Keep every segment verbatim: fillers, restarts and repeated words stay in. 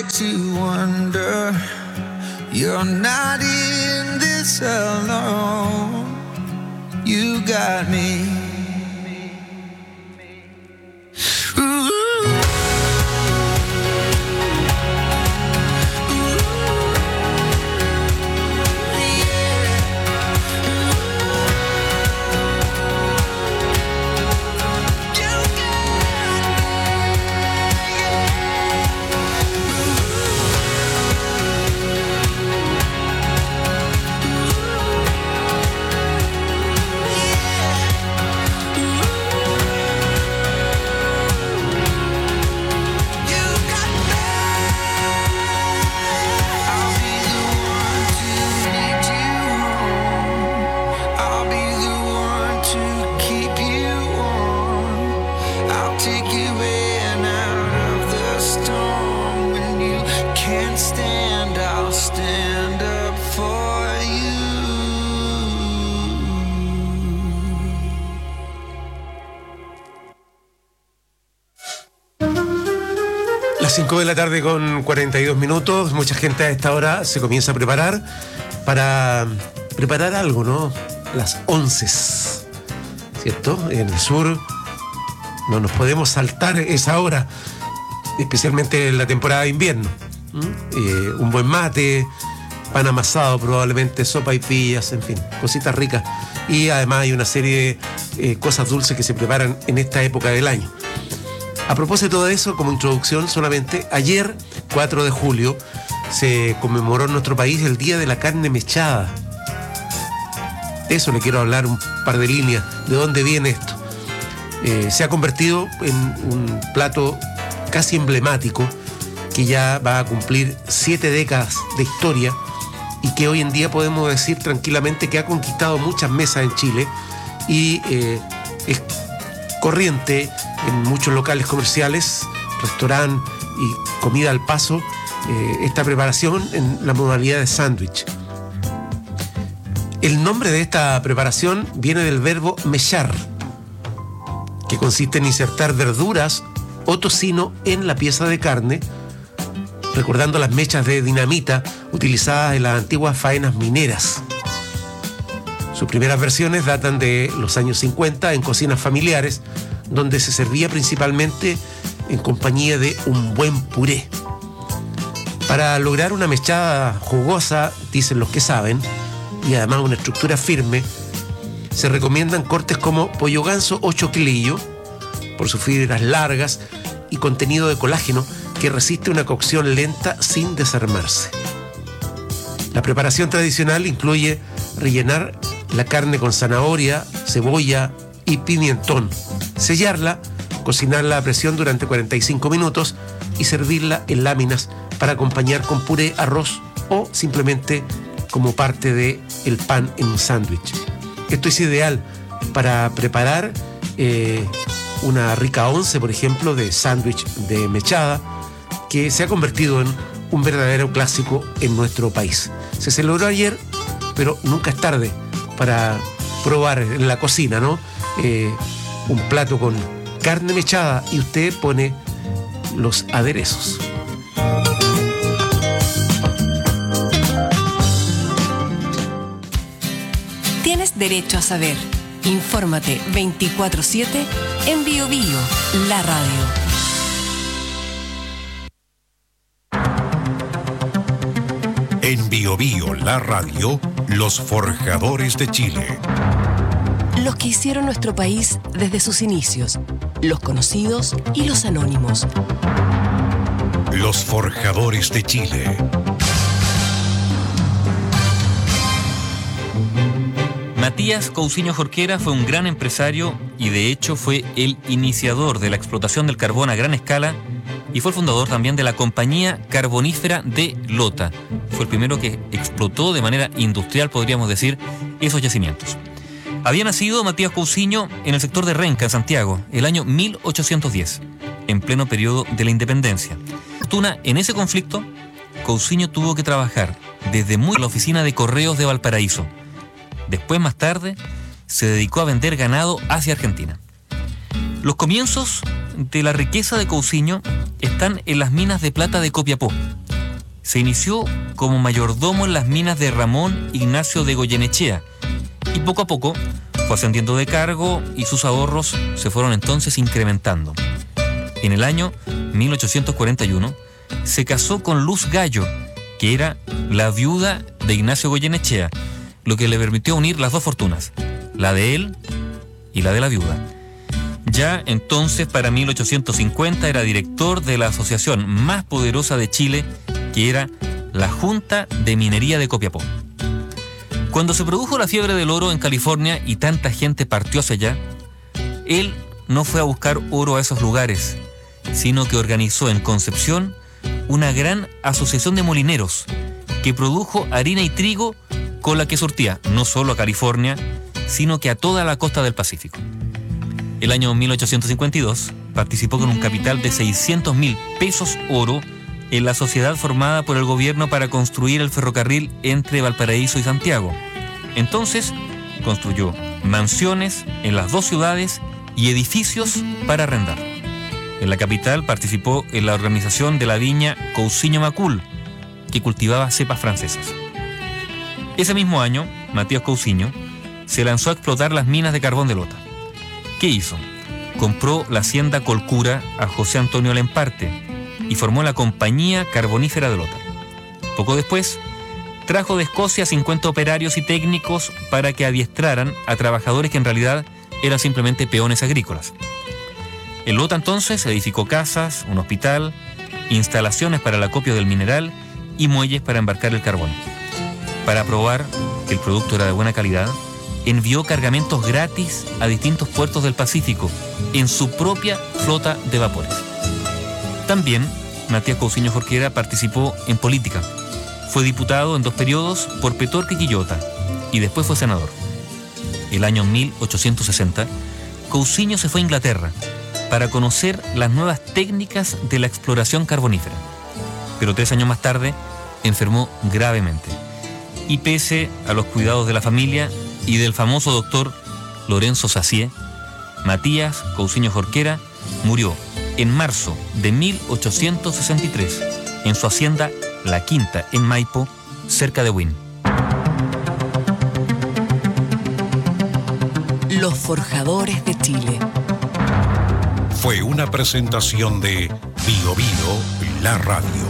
to wonder you're not in this alone. You got me. Ooh. cinco de la tarde con cuarenta y dos minutos. Mucha gente a esta hora se comienza a preparar para preparar algo, ¿no? Las once, ¿cierto? En el sur no nos podemos saltar esa hora, especialmente en la temporada de invierno. ¿Mm? Eh, un buen mate, pan amasado probablemente, sopa y pillas, en fin, cositas ricas. Y además hay una serie de eh, cosas dulces que se preparan en esta época del año. A propósito de eso, como introducción solamente, ayer, cuatro de julio, se conmemoró en nuestro país el Día de la Carne Mechada. De eso le quiero hablar un par de líneas, de dónde viene esto. Eh, se ha convertido en un plato casi emblemático que ya va a cumplir siete décadas de historia y que hoy en día podemos decir tranquilamente que ha conquistado muchas mesas en Chile y eh, es corriente en muchos locales comerciales, restaurantes y comida al paso, eh, esta preparación en la modalidad de sándwich. El nombre de esta preparación viene del verbo mechar, que consiste en insertar verduras o tocino en la pieza de carne, recordando las mechas de dinamita utilizadas en las antiguas faenas mineras. Sus primeras versiones datan de los años cincuenta en cocinas familiares, donde se servía principalmente en compañía de un buen puré. Para lograr una mechada jugosa, dicen los que saben, y además una estructura firme, se recomiendan cortes como pollo ganso o choclillo, por sus fibras largas y contenido de colágeno que resiste una cocción lenta sin desarmarse. La preparación tradicional incluye rellenar la carne con zanahoria, cebolla y pimentón, sellarla, cocinarla a presión durante cuarenta y cinco minutos y servirla en láminas para acompañar con puré, arroz o simplemente como parte del pan en un sándwich. Esto es ideal para preparar eh, una rica once, por ejemplo, de sándwich de mechada, que se ha convertido en un verdadero clásico en nuestro país. Se celebró ayer, pero nunca es tarde para probar en la cocina, ¿no? Eh, un plato con carne mechada y usted pone los aderezos. Tienes derecho a saber. Infórmate veinticuatro siete en Bio Bio, la radio. En Bio Bio, la radio, los forjadores de Chile. Los que hicieron nuestro país desde sus inicios, los conocidos y los anónimos. Los forjadores de Chile. Matías Cousiño Jorquera fue un gran empresario y de hecho fue el iniciador de la explotación del carbón a gran escala y fue el fundador también de la compañía carbonífera de Lota. Fue el primero que explotó de manera industrial, podríamos decir, esos yacimientos. Había nacido Matías Cousiño en el sector de Renca, en Santiago, el año mil ochocientos diez, en pleno periodo de la independencia. Fortuna, en ese conflicto, Cousiño tuvo que trabajar desde muy en la oficina de correos de Valparaíso. Después, más tarde, se dedicó a vender ganado hacia Argentina. Los comienzos de la riqueza de Cousiño están en las minas de plata de Copiapó, se inició como mayordomo en las minas de Ramón Ignacio de Goyenechea y poco a poco fue ascendiendo de cargo y sus ahorros se fueron entonces incrementando. En el año mil ochocientos cuarenta y uno se casó con Luz Gallo, que era la viuda de Ignacio Goyenechea, lo que le permitió unir las dos fortunas, la de él y la de la viuda. Ya entonces, para mil ochocientos cincuenta, era director de la asociación más poderosa de Chile, que era la Junta de Minería de Copiapó. Cuando se produjo la fiebre del oro en California y tanta gente partió hacia allá, él no fue a buscar oro a esos lugares, sino que organizó en Concepción una gran asociación de molineros que produjo harina y trigo con la que surtía no solo a California, sino que a toda la costa del Pacífico. El año mil ochocientos cincuenta y dos participó con un capital de seiscientos mil pesos oro en la sociedad formada por el gobierno para construir el ferrocarril entre Valparaíso y Santiago. Entonces construyó mansiones en las dos ciudades y edificios para arrendar. En la capital participó en la organización de la viña Cousiño Macul, que cultivaba cepas francesas. Ese mismo año, Matías Cousiño se lanzó a explotar las minas de carbón de Lota. ¿Qué hizo? Compró la hacienda Colcura a José Antonio Lemparte y formó la Compañía Carbonífera de Lota. Poco después, trajo de Escocia cincuenta operarios y técnicos para que adiestraran a trabajadores que en realidad eran simplemente peones agrícolas. En Lota entonces se edificó casas, un hospital, instalaciones para el acopio del mineral y muelles para embarcar el carbón. Para probar que el producto era de buena calidad, envió cargamentos gratis a distintos puertos del Pacífico en su propia flota de vapores. También Matías Cousiño Jorquera participó en política. Fue diputado en dos periodos por Petorca y Quillota y después fue senador. El año mil ochocientos sesenta, Cousiño se fue a Inglaterra para conocer las nuevas técnicas de la exploración carbonífera. Pero tres años más tarde enfermó gravemente. Y pese a los cuidados de la familia y del famoso doctor Lorenzo Sacié, Matías Cousiño Jorquera murió en marzo de mil ochocientos sesenta y tres en su hacienda La Quinta en Maipo, cerca de Huin. Los Forjadores de Chile. Fue una presentación de Bio Bio, la radio.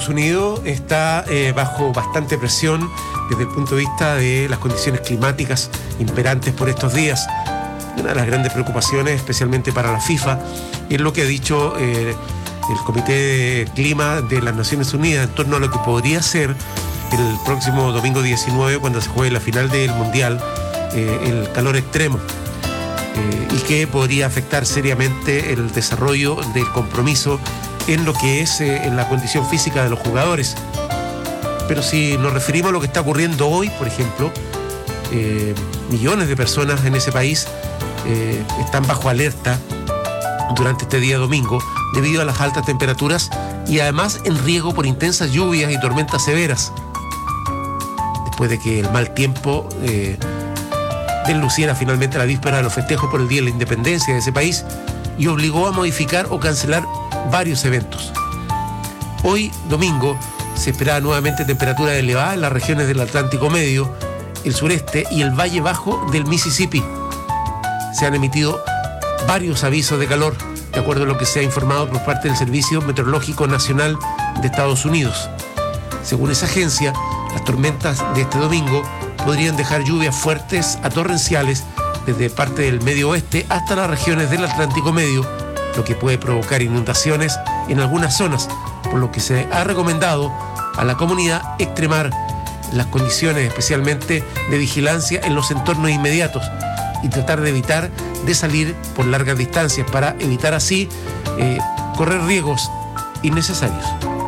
Estados Unidos está eh, bajo bastante presión desde el punto de vista de las condiciones climáticas imperantes por estos días. Una de las grandes preocupaciones, especialmente para la FIFA, es lo que ha dicho eh, el Comité de Clima de las Naciones Unidas en torno a lo que podría ser el próximo domingo diecinueve, cuando se juegue la final del Mundial, eh, el calor extremo, eh, y que podría afectar seriamente el desarrollo del compromiso en lo que es eh, en la condición física de los jugadores. Pero si nos referimos a lo que está ocurriendo hoy, por ejemplo, eh, millones de personas en ese país eh, están bajo alerta durante este día domingo debido a las altas temperaturas y además en riesgo por intensas lluvias y tormentas severas, después de que el mal tiempo eh, desluciera finalmente la víspera de los festejos por el Día de la Independencia de ese país y obligó a modificar o cancelar varios eventos. Hoy, domingo, se esperaba nuevamente temperaturas elevadas en las regiones del Atlántico Medio, el sureste y el Valle Bajo del Mississippi. Se han emitido varios avisos de calor, de acuerdo a lo que se ha informado por parte del Servicio Meteorológico Nacional de Estados Unidos. Según esa agencia, las tormentas de este domingo podrían dejar lluvias fuertes a torrenciales desde parte del medio oeste hasta las regiones del Atlántico Medio, lo que puede provocar inundaciones en algunas zonas, por lo que se ha recomendado a la comunidad extremar las condiciones especialmente de vigilancia en los entornos inmediatos y tratar de evitar de salir por largas distancias para evitar así eh, correr riesgos innecesarios.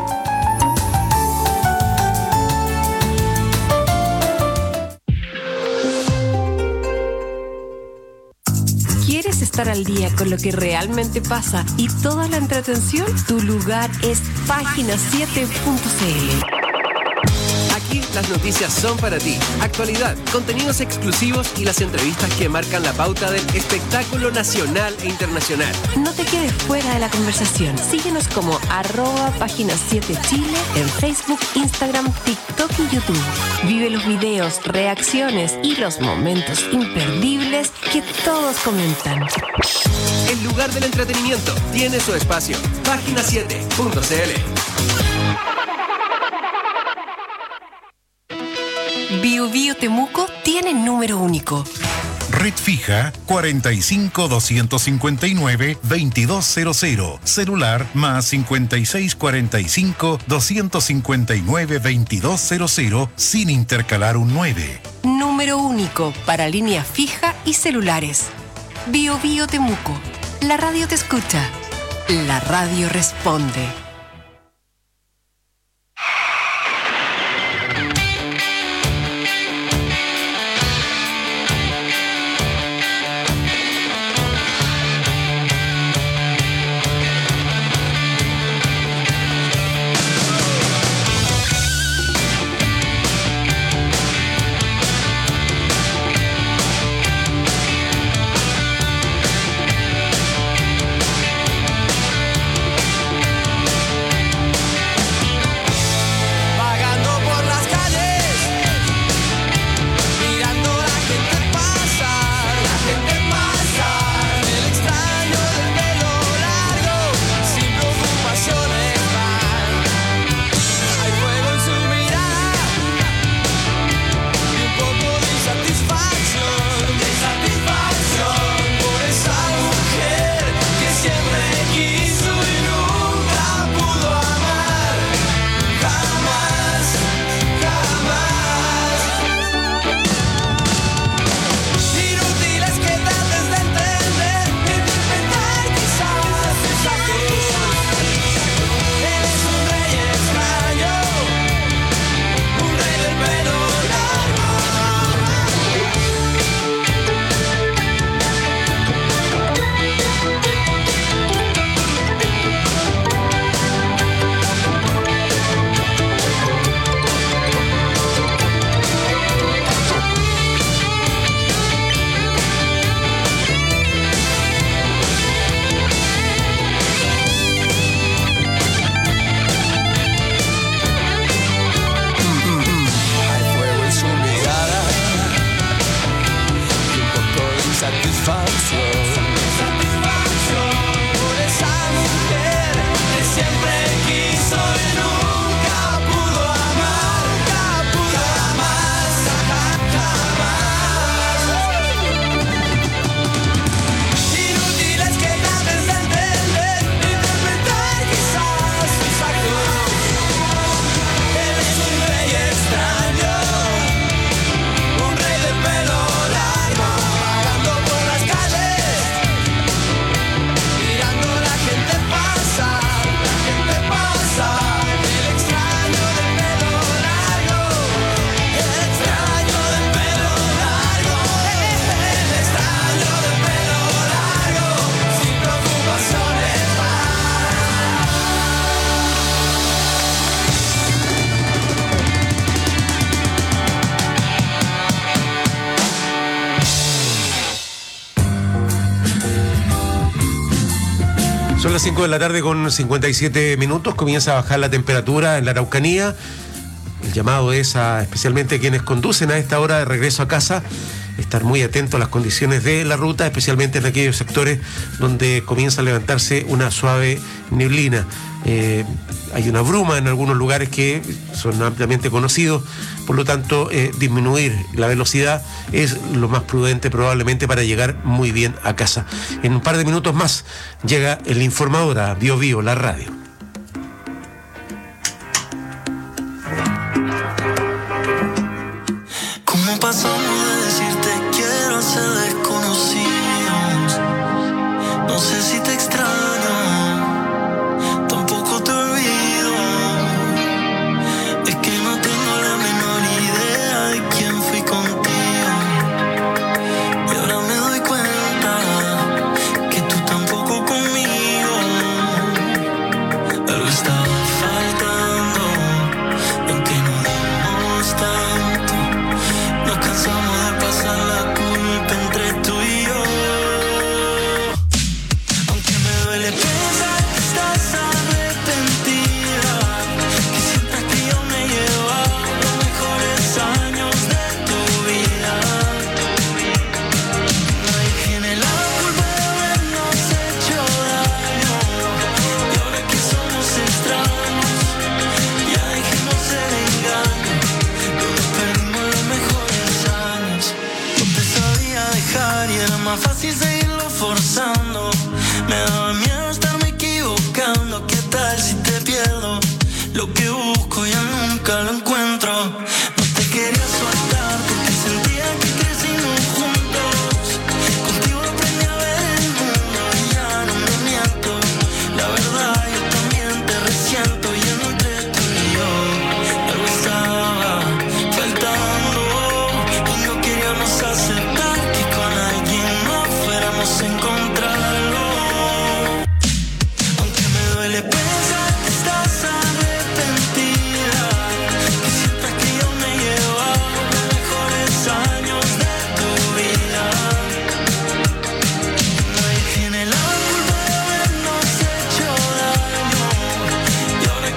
¿Quieres estar al día con lo que realmente pasa y toda la entretención? Tu lugar es página siete punto c l. Aquí las noticias son para ti. Actualidad, contenidos exclusivos y las entrevistas que marcan la pauta del espectáculo nacional e internacional. No te quedes fuera de la conversación. Síguenos como arroba página siete Chile en Facebook, Instagram, TikTok y YouTube. Vive los videos, reacciones y los momentos imperdibles que todos comentan. El lugar del entretenimiento tiene su espacio. página siete punto c l. Bio Bio Temuco tiene número único. Red fija cuarenta y cinco, doscientos cincuenta y nueve, veintidós cero cero. Celular más cincuenta y seis, cuarenta y cinco, doscientos cincuenta y nueve, veintidós cero cero sin intercalar un nueve. Número único para línea fija y celulares. Bio Bio Temuco. La radio te escucha. La radio responde. Por esa mujer que siempre quiso y nunca Son las cinco de la tarde con cincuenta y siete minutos, comienza a bajar la temperatura en la Araucanía. El llamado es a especialmente quienes conducen a esta hora de regreso a casa, estar muy atentos a las condiciones de la ruta, especialmente en aquellos sectores donde comienza a levantarse una suave neblina. Eh, hay una bruma en algunos lugares que son ampliamente conocidos, por lo tanto eh, disminuir la velocidad es lo más prudente probablemente para llegar muy bien a casa. En un par de minutos más llega el informador a Bio Bio, la radio. ¿Cómo pasamos de decirte quiero ser desconocidos? No sé si te extraño, tampoco te olvido. Es que no tengo la menor idea de quién fui contigo. Y ahora me doy cuenta que tú tampoco conmigo. Algo estaba faltando, aunque no damos tanto. Nos cansamos de pasar la culpa entre tú y yo. Aunque me duele pensar que estás arrepentida, que sientas que yo me llevo los mejores años de tu vida. Nadie tiene la culpa de habernos hecho daño. Y ahora que somos extraños, ya dejemos el engaño. Todos perdimos los mejores años. No te sabía dejar y era más fácil seguirlo forzando. Me daba miedo estarme equivocando. ¿Qué tal si te pierdo? Lo que busco ya nunca lo encuentro.